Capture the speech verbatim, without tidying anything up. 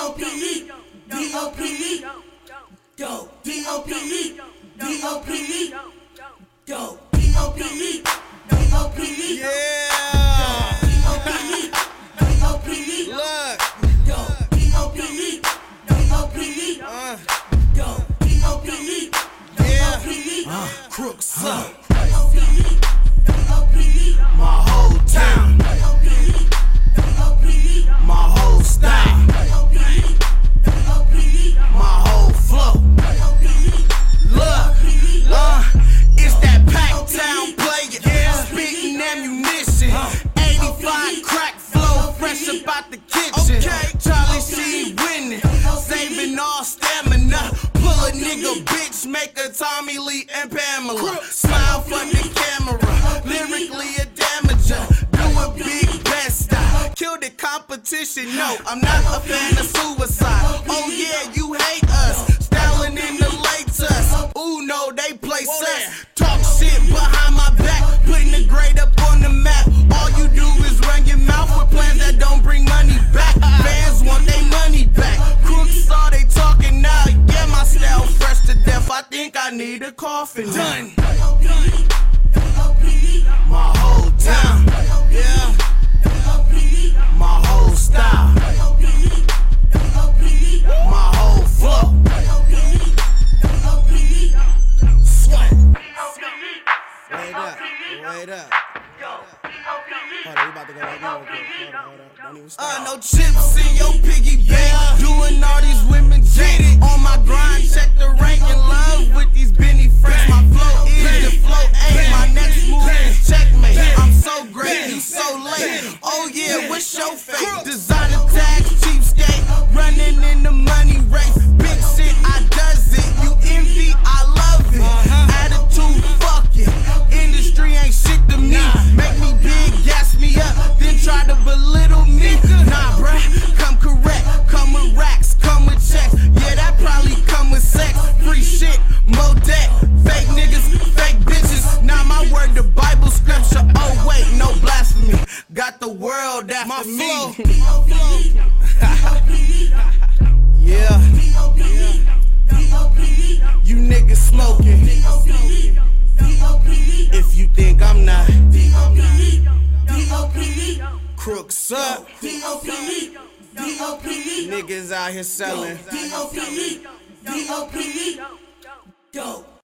O P E, D O P E, go, D O P E, D O P E, go, D O P E, D O P E, yeah, D O P E, D O P E, look, go, D O P E, D O P E, uh, go, D O P E, D O P E, uh, crooks up, D O P E, D O P E, my whole town, D O P E, D O P E, my whole style, D O P E, D O P E, my whole flow. Look, uh, it's that Pac Town player, spitting ammunition, eighty-five crack flow, fresh about the kitchen. Charlie Sheen winning, saving all stamina. Pull a nigga bitch, make a Tommy Lee and Pamela. Smile for the camera, lyrically a damager. Do a big best style, kill the competition. No, I'm not a fan of suicide. Oh yeah, you hate us, styling in the latest. Ooh no, they play sus. Talk shit behind my back, putting the grade up on the map. All you do is run your mouth with plans that don't bring money back. Fans want their money back. Crooks all they talking now. Yeah, my style fresh to death. I think I need a coffin. Done. My whole town. Yeah. My whole style. My whole flow. Sweat. Wait up. Wait up. Hold on, we about to go right now. Hold on, hold on. Don't even stop. Uh, no chips in your piggy bank. Doing all these women jaded. On my grind, check the rank. In love with these Benny friends. My flow is the flow ain't. My next move is checkmate. I'm so great, you so late. Oh yeah, what's your fate? Designer tags, cheapskate. Running in the money race. Big shit, I does it. You envy, I love it. Attitude, fuck it. Industry ain't shit to me. Make me big, gas me up, then try to belittle me. Nah, bruh, come correct. Come with racks, come with checks. Yeah, that probably come with sex. Free shit, more debt. Fake niggas, fake bitches. Now my word, the Bible scripture. Oh wait, no blasphemy. Got the world after my me. Yeah. You niggas smoking. If you think I'm not, crooks up. Niggas out here selling. Go.